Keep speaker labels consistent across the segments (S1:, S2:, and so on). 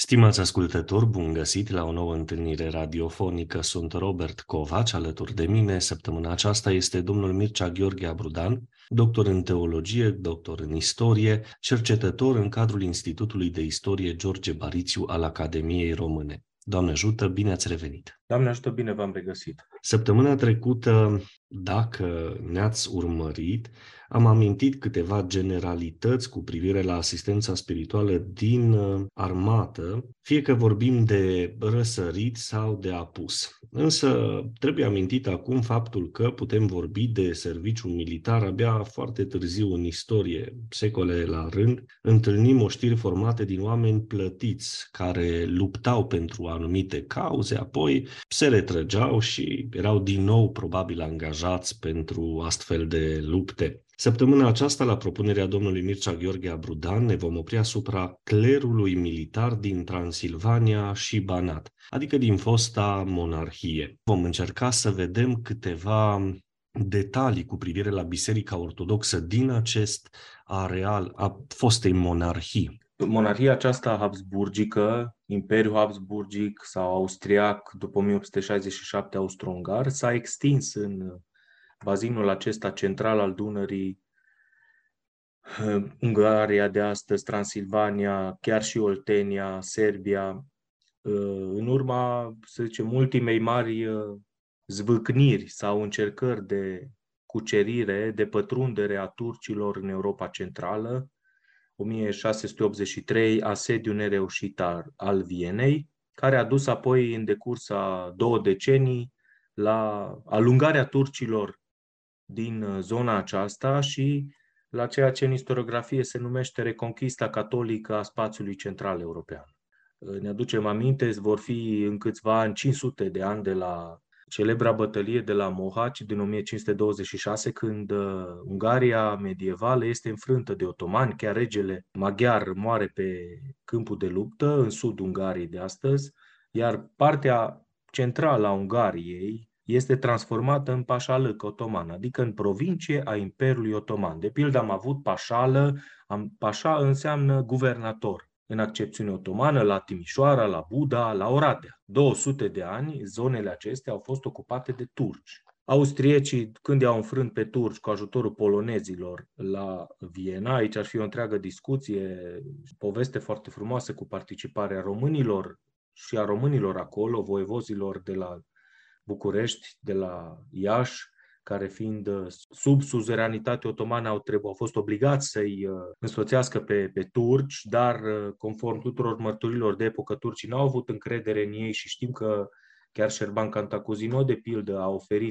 S1: Stimați ascultători, bun găsit la o nouă întâlnire radiofonică. Sunt Robert Covaci, alături de mine. Săptămâna aceasta este domnul Mircea Gheorghe Abrudan, doctor în teologie, doctor în istorie, cercetător în cadrul Institutului de Istorie George Barițiu al Academiei Române. Doamne ajută, bine ați revenit!
S2: Doamne ajută, bine v-am regăsit!
S1: Săptămâna trecută, dacă ne-ați urmărit, am amintit câteva generalități cu privire la asistența spirituală din armată, fie că vorbim de răsărit sau de apus. Însă trebuie amintit acum faptul că putem vorbi de serviciul militar abia foarte târziu în istorie, secole la rând. Întâlnim oștiri formate din oameni plătiți care luptau pentru anumite cauze, apoi se retrăgeau și erau din nou probabil angajați pentru astfel de lupte. Săptămâna aceasta, la propunerea domnului Mircea Gheorghe Abrudan, ne vom opri asupra clerului militar din Transilvania și Banat, adică din fosta monarhie. Vom încerca să vedem câteva detalii cu privire la Biserica Ortodoxă din acest areal a fostei monarhii.
S2: Monarhia aceasta habsburgică, Imperiul Habsburgic sau austriac după 1867 austro-ungar, s-a extins în bazinul acesta central al Dunării, Ungaria de astăzi, Transilvania, chiar și Oltenia, Serbia, în urma, să zicem, ultimei mari zvâcniri sau încercări de cucerire, de pătrundere a turcilor în Europa Centrală, 1683, asediu nereușit al Vienei, care a dus apoi în decurs a 2 decenii la alungarea turcilor din zona aceasta și la ceea ce în istoriografie se numește reconquista catolică a spațiului central european. Ne aducem aminte, vor fi în câțiva ani 500 de ani de la celebra bătălie de la Mohaci din 1526, când Ungaria medievală este înfrântă de otomani, chiar regele maghiar moare pe câmpul de luptă în sudul Ungariei de astăzi, iar partea centrală a Ungariei este transformată în pașalăc otoman, adică în provincie a Imperiului Otoman. De pildă am avut pașală, pașa înseamnă guvernator în accepțiune otomană, la Timișoara, la Buda, la Oradea. 200 de ani, zonele acestea au fost ocupate de turci. Austriecii, când i-au înfrânt pe turci cu ajutorul polonezilor la Viena, aici ar fi o întreagă discuție, poveste foarte frumoasă cu participarea românilor și a românilor acolo, voievozilor de la București, de la Iași, care fiind sub suzeranitate otomană au fost obligați să-i însoțească pe turci, dar conform tuturor mărturilor de epocă, turcii n-au avut încredere în ei și știm că chiar Șerban Cantacuzino, de pildă,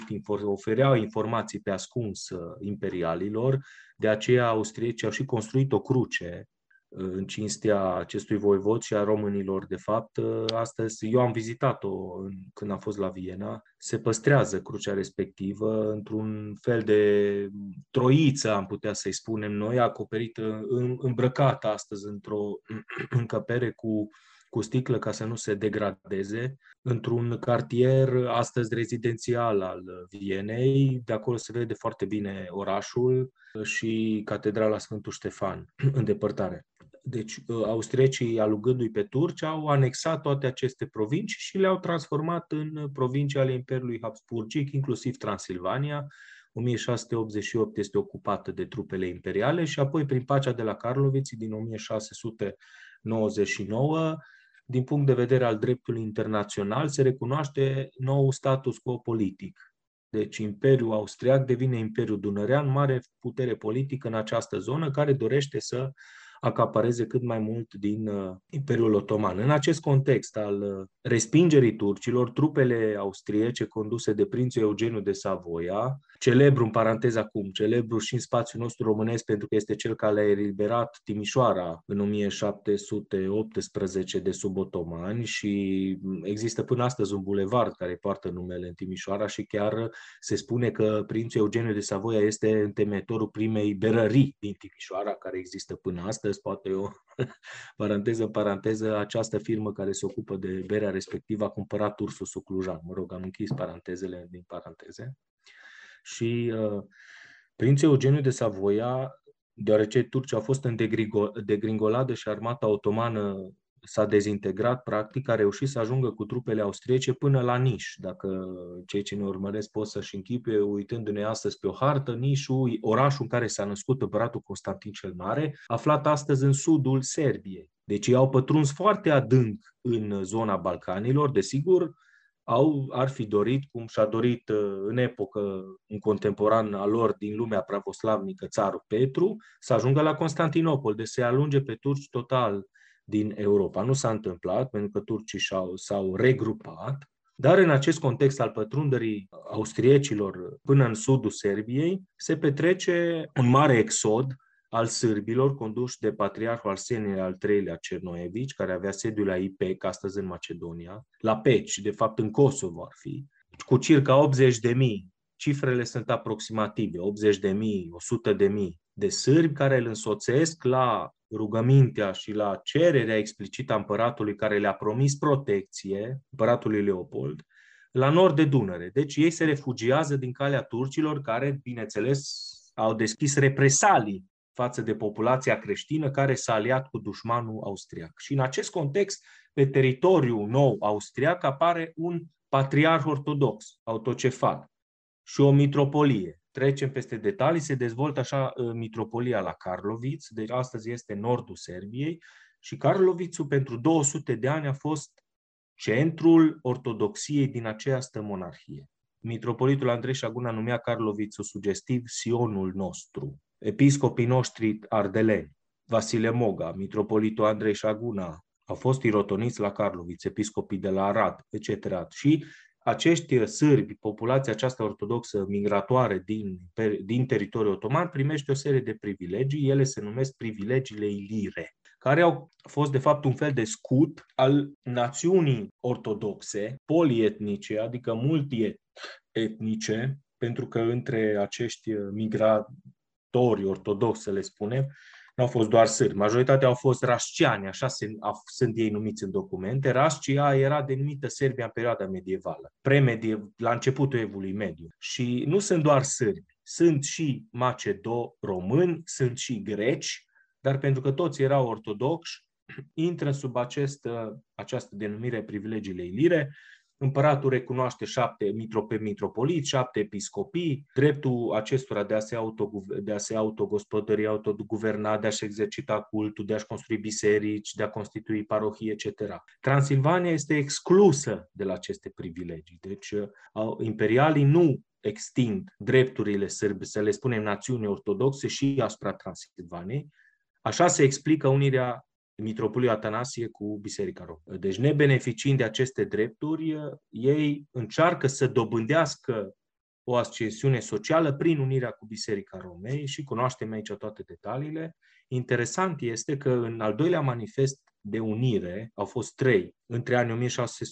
S2: oferea informații pe ascuns imperialilor, de aceea austriecii au și construit o cruce în cinstea acestui voivod și a românilor. De fapt, astăzi eu am vizitat-o când am fost la Viena. Se păstrează crucea respectivă într-un fel de troiță, am putea să-i spunem noi, acoperită, îmbrăcată astăzi într-o încăpere cu sticlă ca să nu se degradeze, într-un cartier astăzi rezidențial al Vienei. De acolo se vede foarte bine orașul și catedrala Sfântul Ștefan în depărtare. Deci, austriecii, alungându-i pe turci, au anexat toate aceste provincii și le-au transformat în provincii ale Imperiului Habsburgic, inclusiv Transilvania. 1688 este ocupată de trupele imperiale și apoi, prin pacea de la Karloviți din 1699, din punct de vedere al dreptului internațional, se recunoaște nou status quo politic. Deci Imperiul Austriac devine Imperiul Dunărean, mare putere politică în această zonă, care dorește să acapareze cât mai mult din Imperiul Otoman. În acest context al respingerii turcilor, trupele austriece conduse de prințul Eugeniu de Savoia, celebru, în paranteză acum, celebru și în spațiul nostru românesc pentru că este cel care a eliberat Timișoara în 1718 de sub otomani și există până astăzi un bulevard care poartă numele în Timișoara și chiar se spune că prințul Eugeniu de Savoia este întemeitorul primei berării din Timișoara, care există până astăzi. Poate eu, paranteză în paranteză, această firmă care se ocupă de berea respectivă a cumpărat Ursusul Clujan. Mă rog, am închis parantezele din paranteze. Și prințul Eugeniu de Savoia, deoarece turcii au fost în degringoladă și armata otomană s-a dezintegrat, practic, a reușit să ajungă cu trupele austriece până la Niș. Dacă cei ce ne urmăresc pot să-și închipuie, uitându-ne astăzi pe o hartă, Nișul, orașul în care s-a născut împăratul Constantin cel Mare, aflat astăzi în sudul Serbiei. Deci ei au pătruns foarte adânc în zona Balcanilor, desigur, ar fi dorit, cum și-a dorit în epocă un contemporan al lor din lumea pravoslavnică, țarul Petru, să ajungă la Constantinopol, de să-i alunge pe turci total din Europa. Nu s-a întâmplat, pentru că turcii s-au regrupat, dar în acest context al pătrunderii austriecilor până în sudul Serbiei, se petrece un mare exod al sârbilor, conduși de patriarhul Arsenie al III-lea Cernoevici, care avea sediul la Ipec, astăzi în Macedonia, la Peci, de fapt în Kosovo ar fi, cu circa 80.000, cifrele sunt aproximative, 80.000, 100.000 de sârbi care îl însoțesc la rugămintea și la cererea explicită a împăratului care le-a promis protecție, împăratului Leopold, la nord de Dunăre. Deci ei se refugiază din calea turcilor care, bineînțeles, au deschis represalii față de populația creștină care s-a aliat cu dușmanul austriac. Și în acest context, pe teritoriul nou austriac apare un patriarh ortodox, autocefal, și o mitropolie. Trecem peste detalii, se dezvoltă așa mitropolia la Karloviț, deci astăzi este nordul Serbiei, și Karlovițul pentru 200 de ani a fost centrul ortodoxiei din această monarhie. Mitropolitul Andrei Șaguna numea Karlovițul sugestiv Sionul nostru. Episcopii noștri ardeleni, Vasile Moga, mitropolitul Andrei Șaguna, au fost irotoniți la Karloviț, episcopii de la Arad, etc. Și acești sârbi, populația aceasta ortodoxă migratoare din teritoriul otoman, primește o serie de privilegii, ele se numesc privilegiile ilire, care au fost de fapt un fel de scut al națiunii ortodoxe, polietnice, adică multietnice, pentru că între acești migratori ortodoxi, să le spunem, nu au fost doar sârbi. Majoritatea au fost rasciani, așa sunt ei numiți în documente. Rascia era denumită Serbia în perioada medievală, la începutul evului mediu. Și nu sunt doar sârbi, sunt și macedo-români, sunt și greci, dar pentru că toți erau ortodoxi, intră sub această denumire privilegiile ilire. Împăratul recunoaște 7 mitropoliți, 7 episcopii, dreptul acestora de a se autogospodări, autoguverna, de a-și exercita cultul, de a-și construi biserici, de a constitui parohii, etc. Transilvania este exclusă de la aceste privilegii. Deci imperialii nu extind drepturile sârbe, să le spunem națiuni ortodoxe, și asupra Transilvaniei. Așa se explică unirea mitropoliului Atanasie cu Biserica Romă. Deci, nebeneficiind de aceste drepturi, ei încearcă să dobândească o ascensiune socială prin unirea cu Biserica Romei și cunoaștem aici toate detaliile. Interesant este că în al doilea manifest de unire, au fost 3, între anii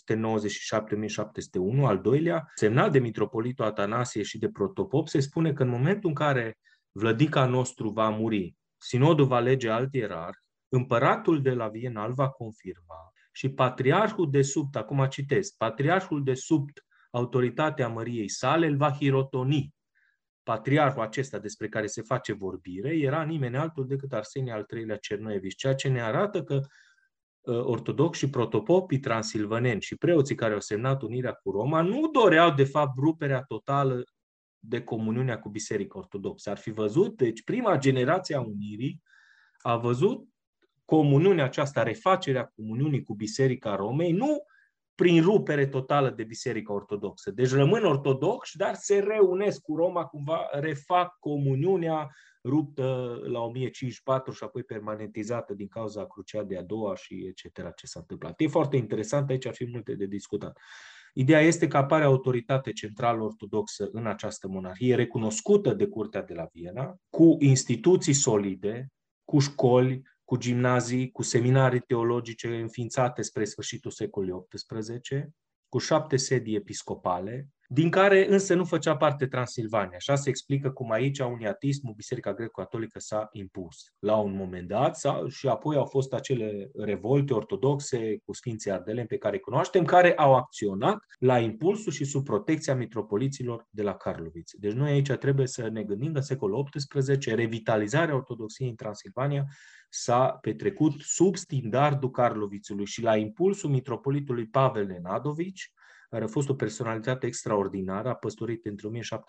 S2: 1697-1701, al doilea, semnat de mitropolitul Atanasie și de protopop, se spune că în momentul în care vlădica nostru va muri, sinodul va alege alt ierarh, împăratul de la Viena îl va confirma și patriarhul de sub, acum citesc, patriarhul de sub autoritatea măriei sale îl va hirotoni. Patriarhul acesta despre care se face vorbire era nimeni altul decât Arsenie al III-lea Cernoevici, ceea ce ne arată că ortodoxi și protopopii transilvaneni și preoții care au semnat unirea cu Roma nu doreau de fapt ruperea totală de comuniunea cu Biserica Ortodoxă. Ar fi văzut, deci prima generație a unirii a văzut comuniunea aceasta, refacerea comuniunii cu Biserica Romei, nu prin rupere totală de Biserica Ortodoxă. Deci rămân ortodoxi, dar se reunesc cu Roma, cumva refac comuniunea ruptă la 1054 și apoi permanentizată din cauza Cruciadei a doua și etc. ce s-a întâmplat. E foarte interesant, aici ar fi multe de discutat. Ideea este că apare autoritate centrală ortodoxă în această monarhie, recunoscută de Curtea de la Viena, cu instituții solide, cu școli, cu gimnazii, cu seminarii teologice înființate spre sfârșitul secolului XVIII, cu 7 sedii episcopale, din care însă nu făcea parte Transilvania. Așa se explică cum aici uniatismul, Biserica Greco-Catolică s-a impus la un moment dat și apoi au fost acele revolte ortodoxe cu Sfinții Ardeleni pe care îi cunoaștem, care au acționat la impulsul și sub protecția mitropoliților de la Karloviț. Deci noi aici trebuie să ne gândim în secolul XVIII, revitalizarea ortodoxiei în Transilvania s-a petrecut sub standardul Carlovițului și la impulsul mitropolitului Pavel Nenadovici, care a fost o personalitate extraordinară, a păstorit între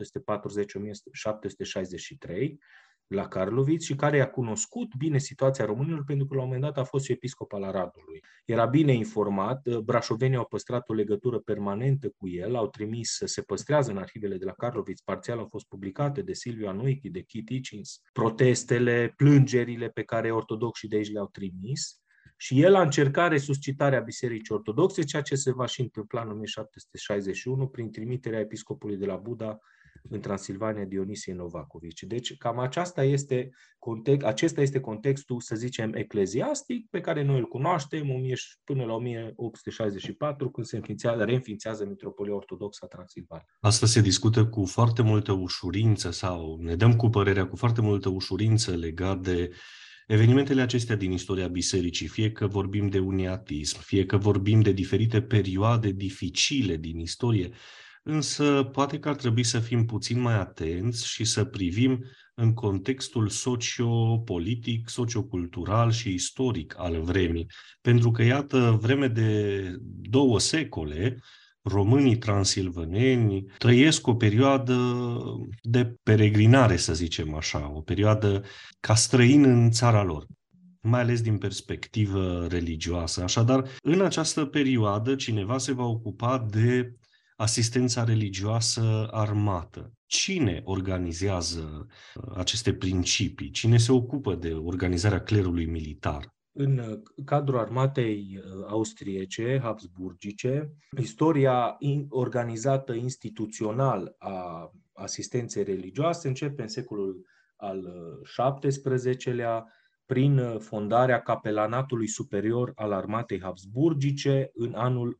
S2: 1740-1763 la Carloviț și care a cunoscut bine situația românilor, pentru că la un moment dat a fost și episcop al Aradului. Era bine informat, brașovenii au păstrat o legătură permanentă cu el, au trimis, se păstrează în arhivele de la Carloviț, parțial au fost publicate de Silviu Anuichi, de Keith Hitchens, protestele, plângerile pe care ortodoxii de aici le-au trimis. Și el a încercat resuscitarea Bisericii Ortodoxe, ceea ce se va și întâmpla în 1761 prin trimiterea episcopului de la Buda în Transilvania, Dionisie Novakovici. Deci cam acesta este contextul, să zicem, ecleziastic pe care noi îl cunoaștem până la 1864, când se reînființează Mitropolia Ortodoxă a Transilvaniei.
S1: Asta se discută cu foarte multă ușurință sau ne dăm cu părerea cu foarte multă ușurință legat de evenimentele acestea din istoria bisericii, fie că vorbim de uniatism, fie că vorbim de diferite perioade dificile din istorie, însă poate că ar trebui să fim puțin mai atenți și să privim în contextul sociopolitic, sociocultural și istoric al vremii. Pentru că, iată, vreme de 2 secole, românii transilvaneni trăiesc o perioadă de peregrinare, să zicem așa, o perioadă ca străini în țara lor, mai ales din perspectivă religioasă. Așadar, în această perioadă, cineva se va ocupa de asistența religioasă armată. Cine organizează aceste principii? Cine se ocupă de organizarea clerului militar?
S2: În cadrul armatei austriece, habsburgice, istoria organizată instituțional a asistenței religioase începe în secolul al XVII-lea prin fondarea Capelanatului Superior al Armatei Habsburgice în anul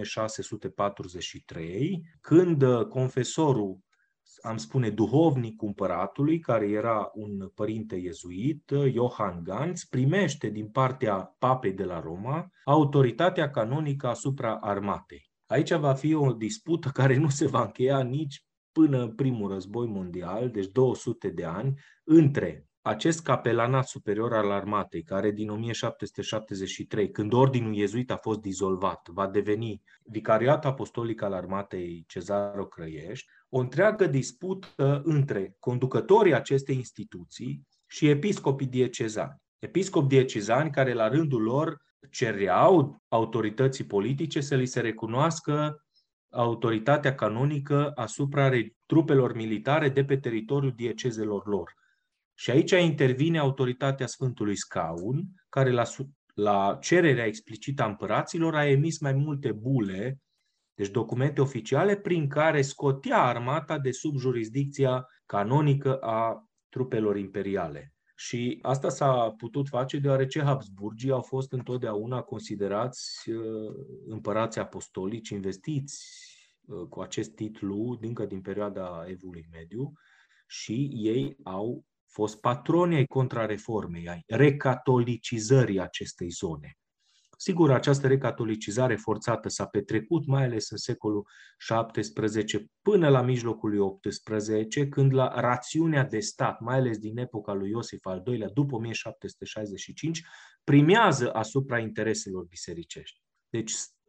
S2: 1643, când confesorul, am spune duhovnicul împăratului, care era un părinte iezuit, Johann Gans, primește din partea papei de la Roma autoritatea canonică asupra armatei. Aici va fi o dispută care nu se va încheia nici până în primul război mondial, deci 200 de ani, între acest capelanat superior al armatei, care din 1773, când ordinul iezuit a fost dizolvat, va deveni Vicariat Apostolic al Armatei Cezaro Crăiești, o întreagă dispută între conducătorii acestei instituții și episcopii diecezani. Episcopi diecezani care la rândul lor cereau autorității politice să li se recunoască autoritatea canonică asupra trupelor militare de pe teritoriul diecezelor lor. Și aici intervine autoritatea Sfântului Scaun, care la cererea explicită a împăraților a emis mai multe bule, deci documente oficiale, prin care scotea armata de sub jurisdicția canonică a trupelor imperiale. Și asta s-a putut face deoarece Habsburgii au fost întotdeauna considerați împărați apostolici investiți cu acest titlu încă din perioada Evului Mediu și ei au fost patroni ai contrareformei, ai recatolicizării acestei zone. Sigur, această recatolicizare forțată s-a petrecut mai ales în secolul XVII până la mijlocul lui XVIII, când la rațiunea de stat, mai ales din epoca lui Iosif al II-lea, după 1765, primează asupra intereselor bisericești. Deci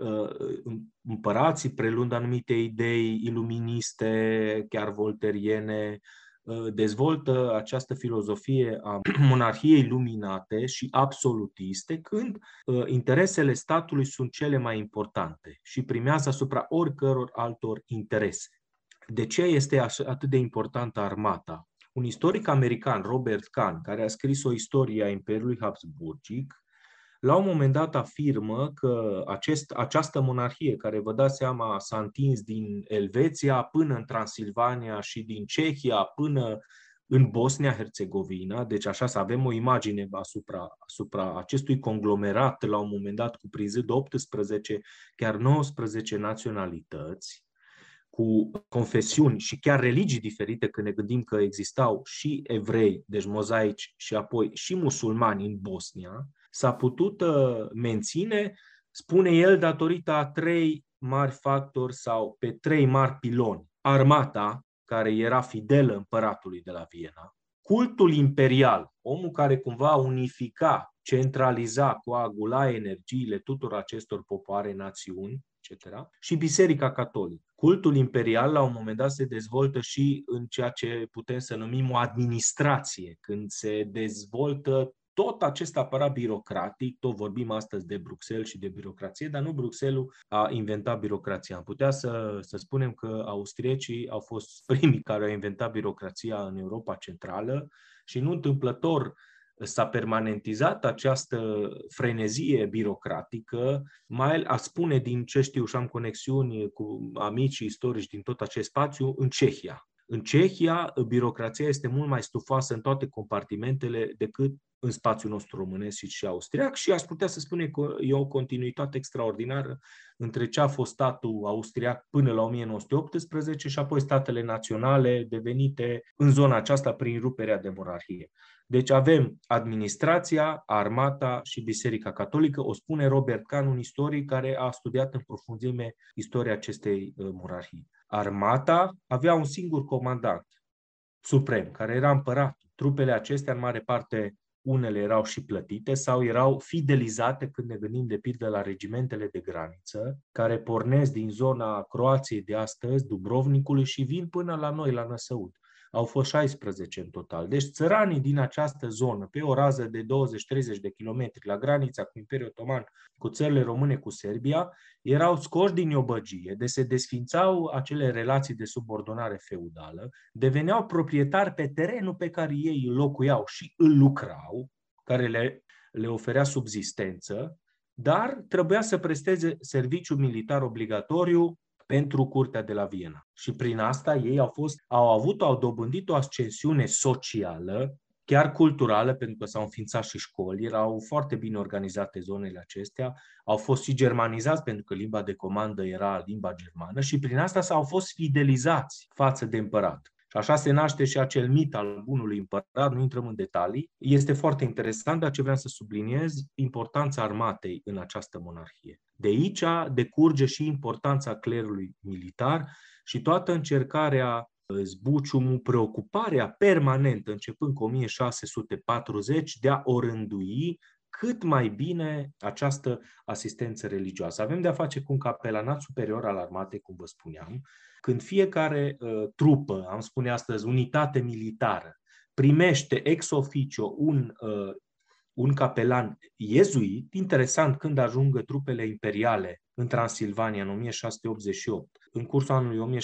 S2: împărații, preluând anumite idei iluministe, chiar volteriene, dezvoltă această filozofie a monarhiei luminate și absolutiste, când interesele statului sunt cele mai importante și primează asupra oricăror altor interese. De ce este atât de importantă armata? Un istoric american, Robert Kahn, care a scris o istorie a Imperiului Habsburgic, la un moment dat afirmă că această monarhie, care vă dați seama s-a întins din Elveția până în Transilvania și din Cehia până în Bosnia-Herzegovina, deci așa să avem o imagine asupra acestui conglomerat, la un moment dat cuprinzând 18, chiar 19 naționalități, cu confesiuni și chiar religii diferite, când ne gândim că existau și evrei, deci mozaici, și apoi și musulmani în Bosnia, s-a putut menține, spune el, datorită a 3 mari factori sau pe 3 mari piloni. Armata, care era fidelă împăratului de la Viena, cultul imperial, omul care cumva unifica, centraliza, coagula energiile tuturor acestor popoare, națiuni, etc., și Biserica Catolică. Cultul imperial, la un moment dat, se dezvoltă și în ceea ce putem să numim o administrație, când se dezvoltă tot acest aparat birocratic. Tot vorbim astăzi de Bruxelles și de birocrație, dar nu Bruxelles a inventat birocrația. Am putea să spunem că austriecii au fost primii care au inventat birocrația în Europa Centrală și nu întâmplător s-a permanentizat această frenezie birocratică, mai a spune din ce știu și am conexiuni cu amici istorici din tot acest spațiu, în Cehia. În Cehia, birocrația este mult mai stufoasă în toate compartimentele decât în spațiul nostru românesc și austriac și aș putea să spune că e o continuitate extraordinară între ce a fost statul austriac până la 1918 și apoi statele naționale devenite în zona aceasta prin ruperea de monarhie. Deci avem administrația, armata și Biserica Catolică, o spune Robert Kahn, un istoric care a studiat în profunzime istoria acestei monarhii. Armata avea un singur comandant suprem, care era împăratul. Trupele acestea, în mare parte, unele erau și plătite sau erau fidelizate, când ne gândim de pildă la regimentele de graniță, care pornesc din zona Croației de astăzi, Dubrovnicului, și vin până la noi, la Năsăud. Au fost 16 în total. Deci țăranii din această zonă, pe o rază de 20-30 de kilometri, la granița cu Imperiul Otoman, cu țările române, cu Serbia, erau scoși din iobăgie, de se desfințau acele relații de subordonare feudală, deveneau proprietari pe terenul pe care ei îl locuiau și îl lucrau, care le oferea subzistență, dar trebuia să presteze serviciu militar obligatoriu pentru curtea de la Viena. Și prin asta ei au dobândit o ascensiune socială, chiar culturală, pentru că s-au înființat și școli, erau foarte bine organizate zonele acestea, au fost și germanizați pentru că limba de comandă era limba germană și prin asta s-au fost fidelizați față de împărat. Și așa se naște și acel mit al bunului împărat, nu intrăm în detalii. Este foarte interesant, dar ce vreau să subliniez, importanța armatei în această monarhie. De aici decurge și importanța clerului militar și toată încercarea, zbuciumul, preocuparea permanentă, începând cu 1640, de a orândui cât mai bine această asistență religioasă. Avem de a face cu un capelanat superior al armatei, cum vă spuneam, când fiecare trupă, am spune astăzi, unitate militară, primește ex officio un capelan iezuit. Interesant, când ajungă trupele imperiale în Transilvania în 1688, în cursul anului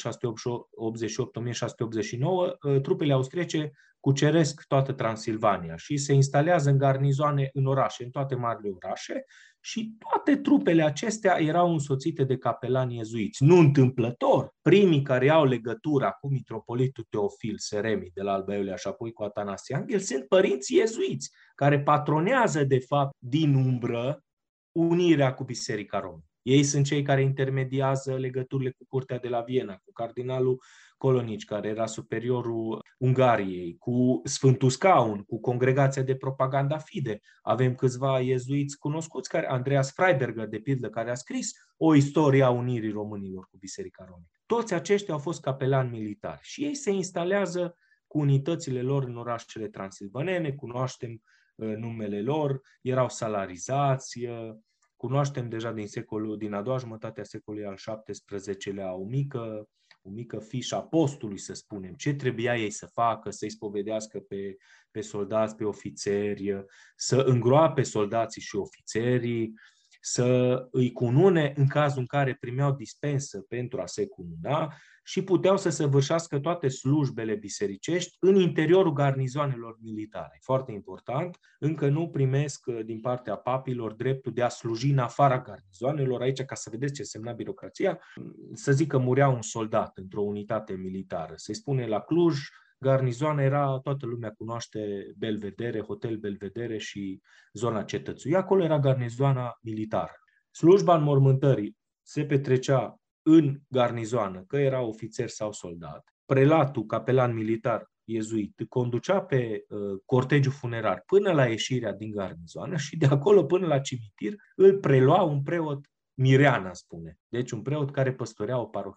S2: 1688-1689, trupele austriece cuceresc toată Transilvania și se instalează în garnizoane în orașe, în toate marile orașe, și toate trupele acestea erau însoțite de capelani iezuiți. Nu întâmplător, primii care au legătura cu mitropolitul Teofil Seremi de la Alba Iulia și apoi cu Atanasie Anghel sunt părinți iezuiți, care patronează de fapt din umbră unirea cu Biserica Română. Ei sunt cei care intermediază legăturile cu curtea de la Viena, cu cardinalul Colonici, care era superiorul Ungariei, cu Sfântul Scaun, cu Congregația de Propaganda Fide. Avem câțiva iezuiți cunoscuți, Andreas Freiberger, de pildă, care a scris o istorie a unirii românilor cu Biserica Română. Toți aceștia au fost capelani militari și ei se instalează cu unitățile lor în orașele transilvanene, cunoaștem numele lor, erau salarizați. Cunoaștem deja din a doua jumătate a secolului al XVII-lea o mică fișă a postului, să spunem. Ce trebuia ei să facă, să-i spovedească pe soldați, pe ofițeri, să îngroape soldații și ofițerii, să îi cunune în cazul în care primeau dispensă pentru a se cununa și puteau să săvârșească toate slujbele bisericești în interiorul garnizoanelor militare. Foarte important, încă nu primesc din partea papilor dreptul de a sluji în afara garnizoanelor. Aici, ca să vedeți ce însemna birocrația, să zic că murea un soldat într-o unitate militară. Se spune la Cluj, garnizoana era, toată lumea cunoaște Belvedere, Hotel Belvedere și zona Cetățuii. Acolo era garnizoana militară. Slujba înmormântării se petrecea în garnizoană, că era ofițer sau soldat. Prelatul, capelan militar iezuit, conducea pe cortegiul funerar până la ieșirea din garnizoană și de acolo până la cimitir îl prelua un preot mirean, spune. Deci un preot care păstorea o parohie.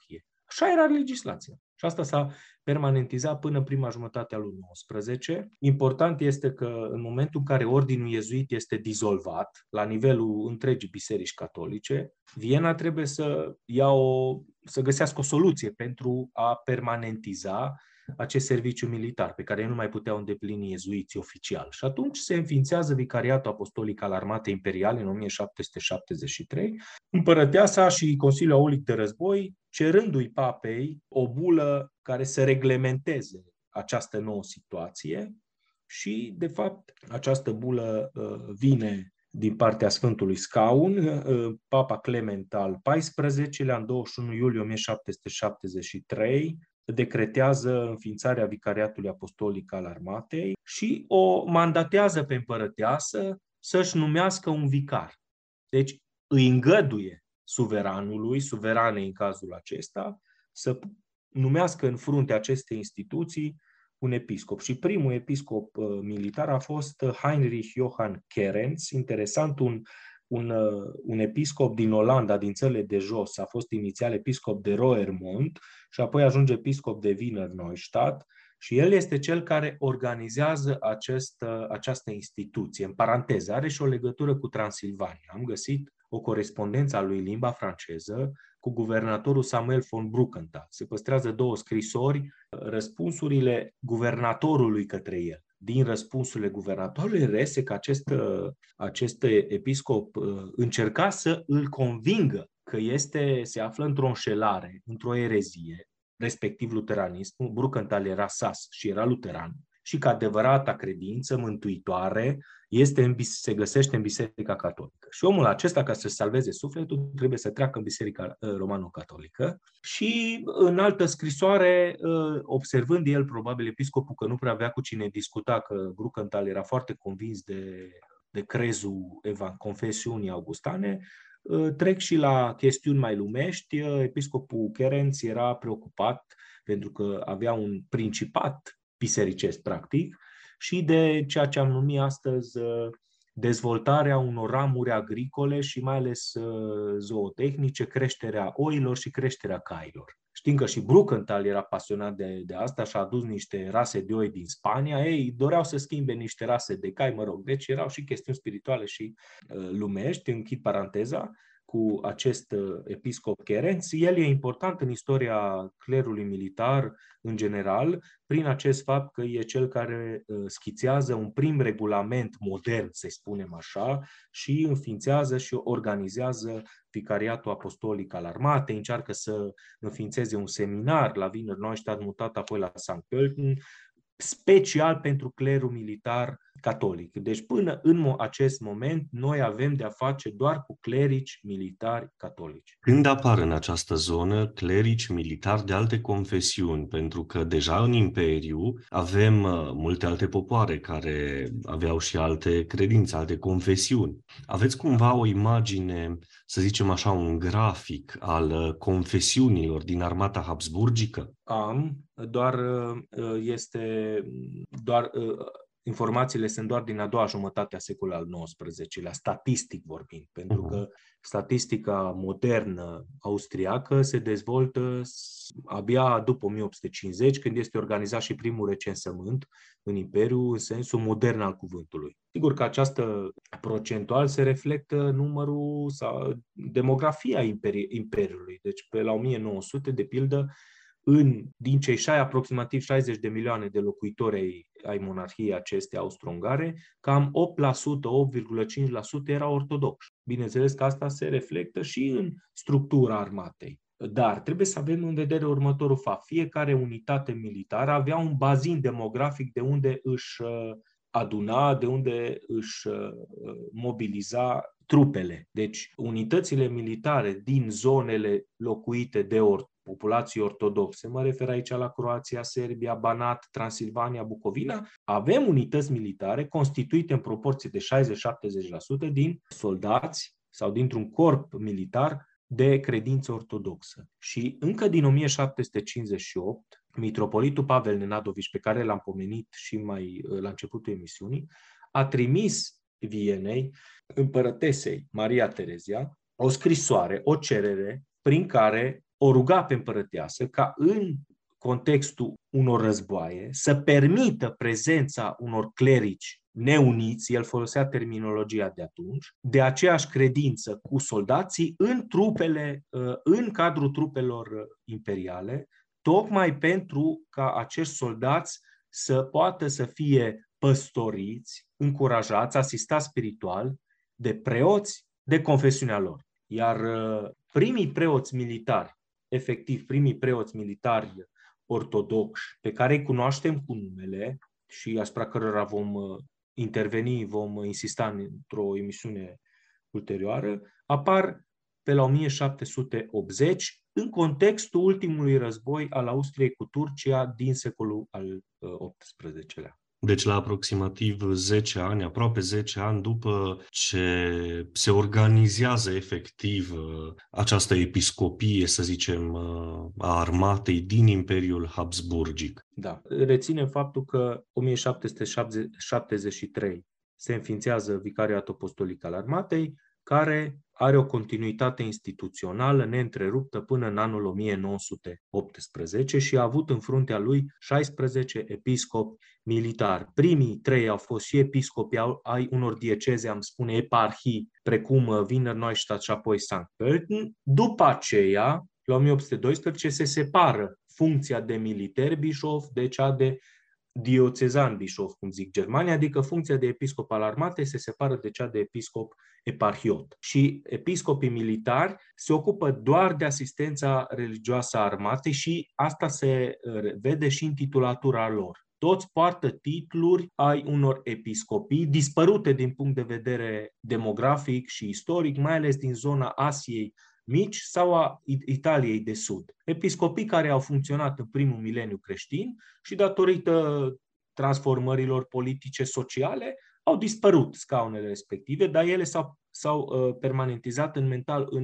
S2: Așa era legislația. Și asta s-a permanentizat până prima jumătate a lui XIX. Important este că în momentul în care ordinul iezuit este dizolvat la nivelul întregii biserici catolice, Viena trebuie să găsească o soluție pentru a permanentiza acest serviciu militar pe care nu mai puteau îndeplini iezuiții oficial. Și atunci se înființează Vicariatul Apostolic al Armatei Imperiale în 1773, împărăteasa și Consiliul Aulic de Război, cerându-i papei o bulă care să reglementeze această nouă situație și, de fapt, această bulă vine din partea Sfântului Scaun, Papa Clement al XIV-lea, în 21 iulie 1773, decretează înființarea Vicariatului Apostolic al Armatei și o mandatează pe împărăteasă să-și numească un vicar. Deci îi îngăduie suveranei în cazul acesta, să numească în fruntea acestei instituții un episcop. Și primul episcop militar a fost Heinrich Johann Kerenz. Interesant, un episcop din Olanda, din țările de jos, a fost inițial episcop de Roermond și apoi ajunge episcop de Wiener Neustadt și el este cel care organizează această instituție. În paranteză, are și o legătură cu Transilvania. Am găsit o corespondență a lui în limba franceză cu guvernatorul Samuel von Bruckenthal. Se păstrează 2 scrisori, răspunsurile guvernatorului către el. Din răspunsurile guvernatorului reiese că acest episcop încerca să îl convingă că se află într-o înșelare, într-o erezie, respectiv luteranismul. Bruckenthal era sas și era luteran, și că adevărata credință mântuitoare se găsește în Biserica Catolică. Și omul acesta, ca să-și salveze sufletul, trebuie să treacă în Biserica Romano-Catolică. Și în altă scrisoare, observând el, probabil episcopul, că nu prea avea cu cine discuta, că Bruckenthal era foarte convins de crezul confesiunii augustane, trec și la chestiuni mai lumești. Episcopul Kerenz era preocupat pentru că avea un principat bisericesc, practic, și de ceea ce am numit astăzi dezvoltarea unor ramuri agricole și mai ales zootehnice, creșterea oilor și creșterea cailor. Știm că și Bruckenthal era pasionat de asta și a adus niște rase de oi din Spania. Ei doreau să schimbe niște rase de cai, deci erau și chestiuni spirituale și lumești, închid paranteza, cu acest episcop Kerenz. El e important în istoria clerului militar în general, prin acest fapt că e cel care schițează un prim regulament modern, să spunem așa, și înființează și organizează Vicariatul Apostolic al Armatei, încearcă să înființeze un seminar la Wiener Neustadt, mutat apoi la St. Pölten, special pentru clerul militar catolic. Deci până în acest moment noi avem de-a face doar cu clerici militari catolici.
S1: Când apar în această zonă clerici militari de alte confesiuni? Pentru că deja în Imperiu avem multe alte popoare care aveau și alte credințe, alte confesiuni. Aveți cumva o imagine, să zicem așa, un grafic al confesiunilor din armata habsburgică?
S2: Am, informațiile sunt doar din a doua jumătate a secolului al XIX-lea, statistic vorbind, pentru că statistica modernă austriacă se dezvoltă abia după 1850, când este organizat și primul recensământ în Imperiu, în sensul modern al cuvântului. Sigur că această procentual se reflectă numărul sau demografia Imperiului. Deci pe la 1900, de pildă, din cei aproximativ 60 de milioane de locuitori ai monarhiei acestea austro-ungare, cam 8%, 8,5% erau ortodoxi. Bineînțeles că asta se reflectă și în structura armatei. Dar trebuie să avem în vedere următorul fapt. Fiecare unitate militară avea un bazin demografic de unde își aduna, de unde își mobiliza trupele. Deci unitățile militare din zonele locuite de populații ortodoxe, mă refer aici la Croația, Serbia, Banat, Transilvania, Bucovina, avem unități militare constituite în proporție de 60-70% din soldați sau dintr-un corp militar de credință ortodoxă. Și încă din 1758, mitropolitul Pavel Nenadovici, pe care l-am pomenit și mai la începutul emisiunii, a trimis Vienei, împărătesei Maria Terezia, o scrisoare, o cerere, prin care o ruga pe împărăteasă ca în contextul unor războaie să permită prezența unor clerici neuniți, el folosea terminologia de atunci, de aceeași credință cu soldații în cadrul trupelor imperiale, tocmai pentru ca acești soldați să poată să fie păstoriți, încurajați, asistați spiritual de preoți de confesiunea lor. Iar primii preoți militari, efectiv primii preoți militari ortodoxi, pe care îi cunoaștem cu numele și asupra cărora vom interveni, vom insista într-o emisiune ulterioară, apar pe la 1780 în contextul ultimului război al Austriei cu Turcia din secolul al XVIII-lea.
S1: Deci la aproximativ 10 ani, aproape 10 ani după ce se organizează efectiv această episcopie, să zicem, a armatei din Imperiul Habsburgic.
S2: Da. Reținem faptul că 1773 se înființează Vicariatul Apostolic al Armatei, care are o continuitate instituțională neîntreruptă până în anul 1918 și a avut în fruntea lui 16 episcopi militari. Primii 3 au fost și episcopi ai unor dieceze, am spune eparhii, precum Wiener Neustadt și apoi Sankt Pölten. După aceea, la 1812, se separă funcția de militer bischof de cea de diocezan bischof, cum zic Germania, adică funcția de episcop al armatei se separă de cea de episcop eparhiot. Și episcopii militari se ocupă doar de asistența religioasă a armatei și asta se vede și în titulatura lor. Toți poartă titluri ai unor episcopii dispărute din punct de vedere demografic și istoric, mai ales din zona Asiei Mici sau a Italiei de Sud. Episcopii care au funcționat în primul mileniu creștin și datorită transformărilor politice sociale au dispărut scaunele respective, dar ele s-au permanentizat în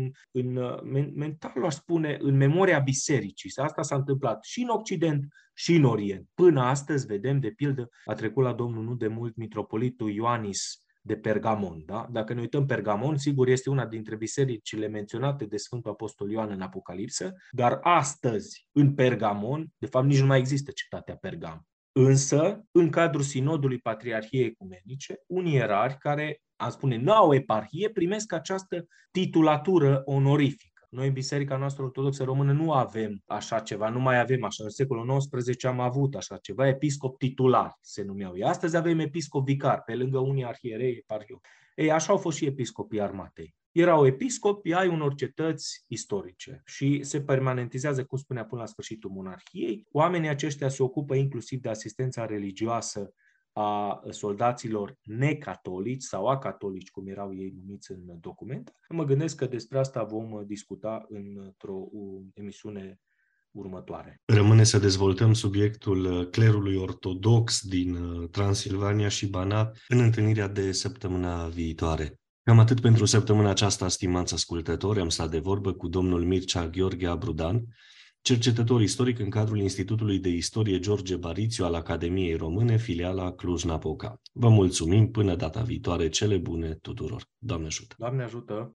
S2: mental, aș spune, în memoria bisericii. Asta s-a întâmplat și în Occident și în Orient. Până astăzi vedem, de pildă, a trecut la Domnul nu de mult mitropolitul Ioanis de Pergamon. Da? Dacă ne uităm, Pergamon, sigur, este una dintre bisericile menționate de Sfântul Apostol Ioan în Apocalipsă, dar astăzi, în Pergamon, de fapt nici nu mai există cetatea Pergam. Însă, în cadrul Sinodului Patriarhiei Ecumenice, unii ierarhi care, am spune, nu au eparhie, primesc această titulatură onorifică. Noi în Biserica noastră ortodoxă română nu avem așa ceva, nu mai avem așa. În secolul XIX am avut așa ceva, episcop titular se numeau ei. Astăzi avem episcop vicar, pe lângă unii arhierei, eparhioti. Ei, așa au fost și episcopii armatei. Erau episcopi ai unor cetăți istorice și se permanentizează, cum spunea, până la sfârșitul monarhiei. Oamenii aceștia se ocupă inclusiv de asistența religioasă a soldaților necatolici sau acatolici, cum erau ei numiți în document. Mă gândesc că despre asta vom discuta într-o emisiune următoare.
S1: Rămâne să dezvoltăm subiectul clerului ortodox din Transilvania și Banat în întâlnirea de săptămâna viitoare. Cam atât pentru săptămâna aceasta, stimați ascultători. Am stat de vorbă cu domnul Mircea Gheorghe Abrudan, cercetător istoric în cadrul Institutului de Istorie George Barițiu al Academiei Române, filiala Cluj-Napoca. Vă mulțumim, până data viitoare, cele bune tuturor. Doamne ajută!
S2: Doamne ajută!